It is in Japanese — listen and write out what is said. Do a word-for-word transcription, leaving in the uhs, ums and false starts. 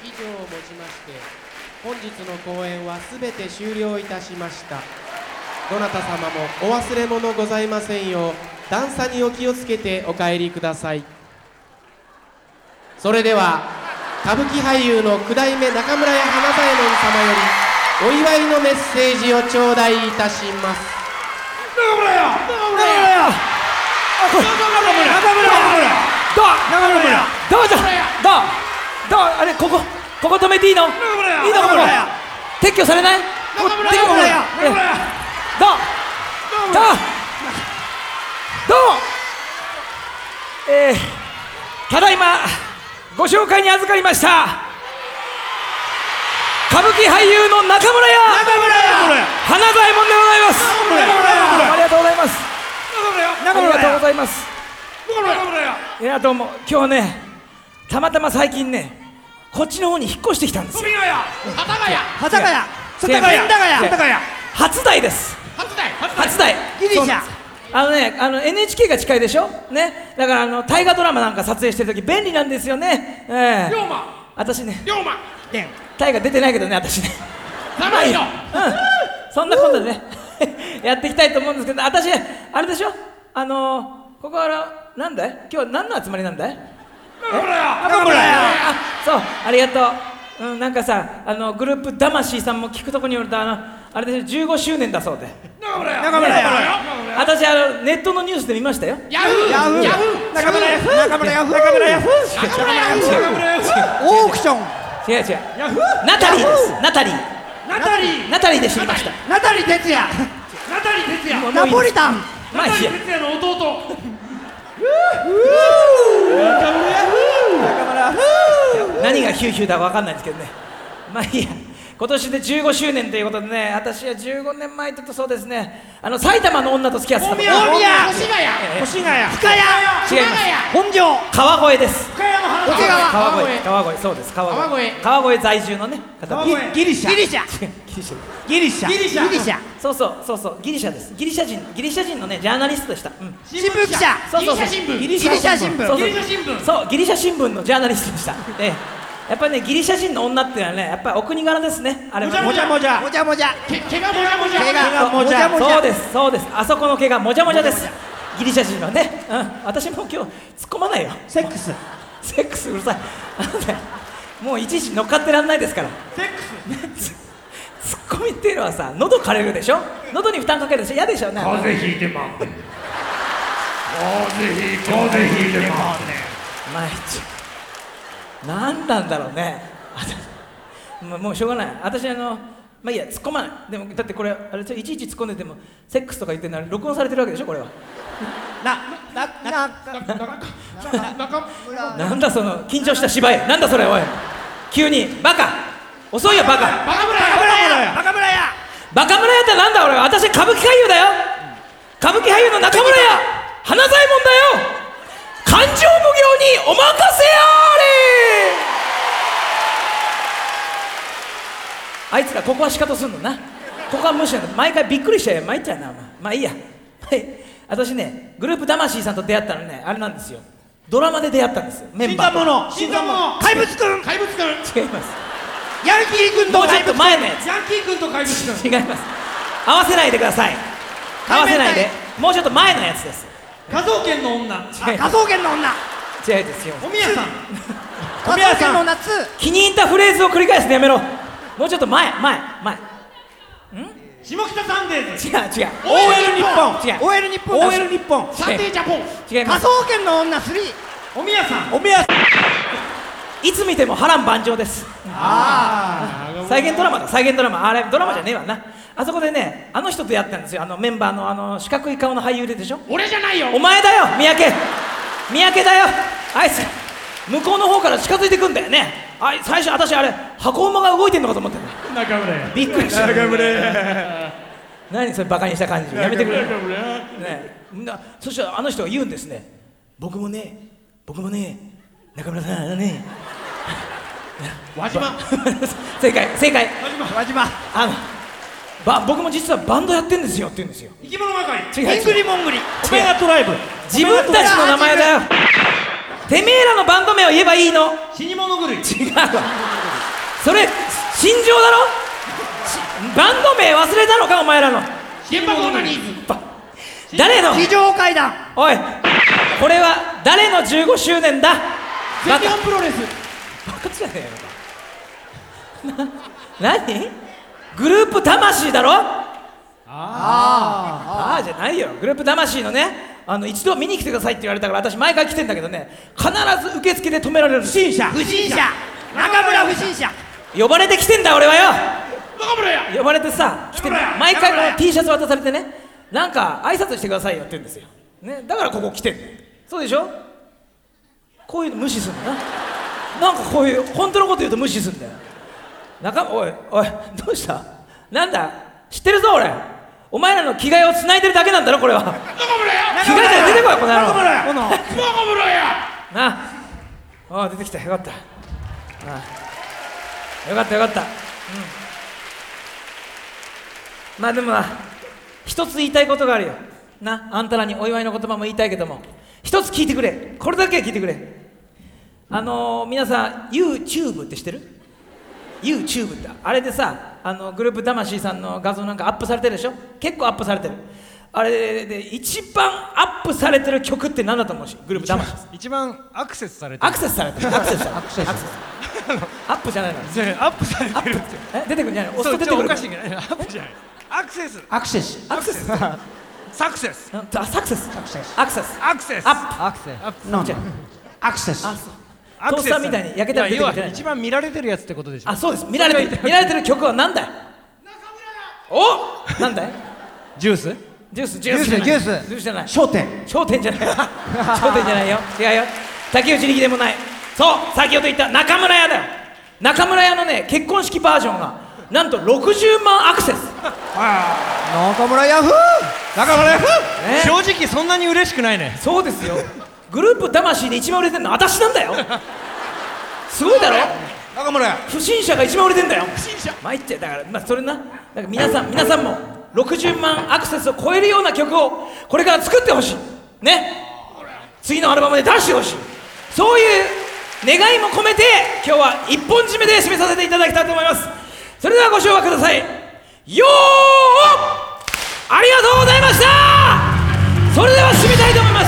以上をもちまして本日の公演はすべて終了いたしました。どなた様もお忘れ物ございませんよう段差にお気をつけてお帰りください。それでは歌舞伎俳優の九代目中村屋花左衛門様よりお祝いのメッセージを頂戴いたします。 中村屋中村屋あ、これ中村屋中村屋どう中村屋どうぞどうどうあれここここ止めていいのいいのこれ撤去されない中村屋中村屋どうどうどうえー、ただいまご紹介に預かりました歌舞伎俳優の中村屋中村屋花左衛門でございます。ありがとうございます。ありがとうございます。いやどうも今日ねたまたま最近ねこっちの方に引っ越してきたんですよ。 幡ヶ谷幡ヶ谷幡ヶ谷初台です。 初台初台ギリシャあのねあの エヌエイチケー が近いでしょね。だからあの大河ドラマなんか撮影してる時便利なんですよね。ええ龍馬私ね龍馬大河出てないけどね私ね長いようんそんなことでねやっていきたいと思うんですけど私あれでしょあのここはなんだい今日は何の集まりなんだい中村屋中村屋あそうありがとう、うん、なんかさあのグループ魂さんも聞くとこによるとあのあれでしょじゅうごしゅうねんだそうで中村屋中村屋私あのネットのニュースで見ましたよ。 ヤフーヤフーヤフー中村屋中村屋中村屋中村屋オークション違う違うナタリーですナタリーナタリーナタリーで知りました。 ナタリー哲也ナタリー哲也ナポリタンまあいいや哲也の弟何がヒューヒューだか分かんないんですけどねまあいいや今年でじゅうごしゅうねんということでね私はじゅうごねんまえとそうですねあの埼玉の女と付き合ってた大宮大宮越谷越谷深谷違います本庄川越です深谷の花桶川川越川越そうです川越川越川越在住のね方ギギリシャギリシャギリシャギリシャギリシャギリシャそうそうそうそうギリシャですギリシャ人ギリシャ人のねジャーナリストでした、うん、 新聞記者そうそうそうギリシャ新聞ギリシャ新聞そうそうギリシャ新聞そうギリシャ新聞のジャーナリストでしたええやっぱりねギリシャ人の女っていうのはねやっぱりお国柄ですねあれはねもじゃもじゃもじゃもじゃけ毛がもじゃもじゃ毛がもじゃもじゃそうですそうですあそこの毛がもじゃもじゃですギリシャ人はね、うん、私も今日突っ込まないよセックスセックスうるさいあのねもういちいち乗っかってらんないですからセックスツッコミっていうのはさ喉枯れるでしょ喉に負担かけるでしょ嫌でしょね風邪ひいてまんね風邪ひいて風邪ひいてまんね毎日何なんだろうねもうもうしょうがない私あのまあいいや突っ込まないでもだってこれあれいちいち突っ込んでてもセックスとか言ってるのは録音されてるわけでしょこれはななななんだその緊張した芝居なんだそれおい急にバカ遅いよバカバカ村屋バカ村屋バカ村屋ってなんだ俺私歌舞伎俳優だよ歌舞伎俳優の中村屋花左衛門だよ勘定奉行にお任せあれあいつらここは仕方すんのなここは無視なんだ毎回びっくりしちゃうよ参っちゃうなお前まあいいやはい私ねグループ魂さんと出会ったのねあれなんですよドラマで出会ったんですよメンバーと新参者新参者怪物くん怪物くん違いますヤンキーくんともうちょっと前のやつヤンキーくんと怪物くん違います合わせないでください合わせないでもうちょっと前のやつです科捜研の女違い科捜研の女違いですよおみやさん科捜研の夏気に入ったフレーズを繰り返すのやめろもうちょっと前前前下北サンデーズ違う違うオーエル 日本違うオーエル 日本オーエル 日本サンデージャポン科違います捜研の女スリーおみやさんおみやいつ見ても波乱万丈ですあ再現ドラマだ再現ドラマあれドラマじゃねえわなあそこでねあの人とやったんですよあのメンバーのあの四角い顔の俳優ででしょ俺じゃないよお前だよ三宅三宅だよあいつ向こうの方から近づいてくんだよねあい最初私あれ箱馬が動いてんのかと思ってた中村屋びっくりした中村屋何それバカにした感じやめてくれ中村屋ねなそしたらあの人が言うんですね僕もね僕もね中村さんあのね輪島正解正解輪島あのば僕も実はバンドやってんですよって言うんですよ生き物係違う違うイングリモングリオメガトライブ自分たちの名前だよてめえらのバンド名を言えばいいの死に物狂い違うわそれ心情だろ。バンド名忘れたのかお前らの。 現場オナニーズ。 誰の非常階段。 おいこれは誰のじゅうごしゅうねんだ。 全日本プロレス。 バカじゃねえのか。な何グループ魂だろ。ああああじゃないよ。グループ魂のね、あの一度見に来てくださいって言われたから私毎回来てんだけどね、必ず受付で止められる。不審者不審者。中村不審者。 呼ばれて来てんだ俺はよ。 中村や。 呼ばれてさ来て毎回この T シャツ渡されてね、なんか挨拶してくださいよって言うんですよ、ね、だからここ来てんの。そうでしょ。こういうの無視すんだな。なんかこういう本当のこと言うと無視すんだよ。中おいおいどうした。なんだ知ってるぞ俺。お前らの着替えを繋いでるだけなんだろこれは。 中村や。 着替えたら出てこいこの野郎。 中村や。 中村や。 なあああ出てきた。よかった。ああよかったよかった。うんまあでもな一つ言いたいことがあるよな。あんたらにお祝いの言葉も言いたいけども一つ聞いてくれ。これだけは聞いてくれ。あのー、皆さん YouTube って知ってる？ YouTube ってあれでさ、あのグループ魂さんの画像なんかアップされてるでしょ。結構アップされてる。あれで一番アップされてる曲って何だと思うし。グループ魂一番アクセスされてる。 アクセスされてる。アクセスされてる。アクセスアップじゃないの。 じゃあアップされてるって。 え出てくるんじゃないの。押そうすと出てくる。 おかしいね。アップじゃない。アクセス。 アクセス。 アクセスサクセス。 あサクセスアクセス。 アクセスアクセス。 アップアクセス。 アップ。 ノ違うアクセス。 あそうアクセストースターみたいに焼けたら出てくるんじゃないいや要は一番見られてるやつってことでしょ。 あそうです。見られてる見られてる曲は何だい。おなんだい。 ジュース。 ジュースジジュースじゃないジュースジュースじゃない。 商店。 商店じゃない。商店じゃないよ。違うよ。竹内力でもない。そう先ほど言った中村屋だよ。中村屋のね結婚式バージョンがなんとろくじゅうまんアクセス。 中村ヤフー。 中村ね正直そんなに嬉しくないね。 そうですよ。グループ魂で一番売れてるのは私なんだよ。すごいだろ。 中村や。 不審者が一番売れてんだよ。 不審者。 参っちゃう。だからまあそれな、だから皆さん皆さんもろくじゅうまんアクセスを超えるような曲をこれから作ってほしいね。次のアルバムで出してほしい。そういう願いも込めて今日は一本締めで締めさせていただきたいと思います。それではご唱和ください。よーありがとうございました。それでは締めたいと思います。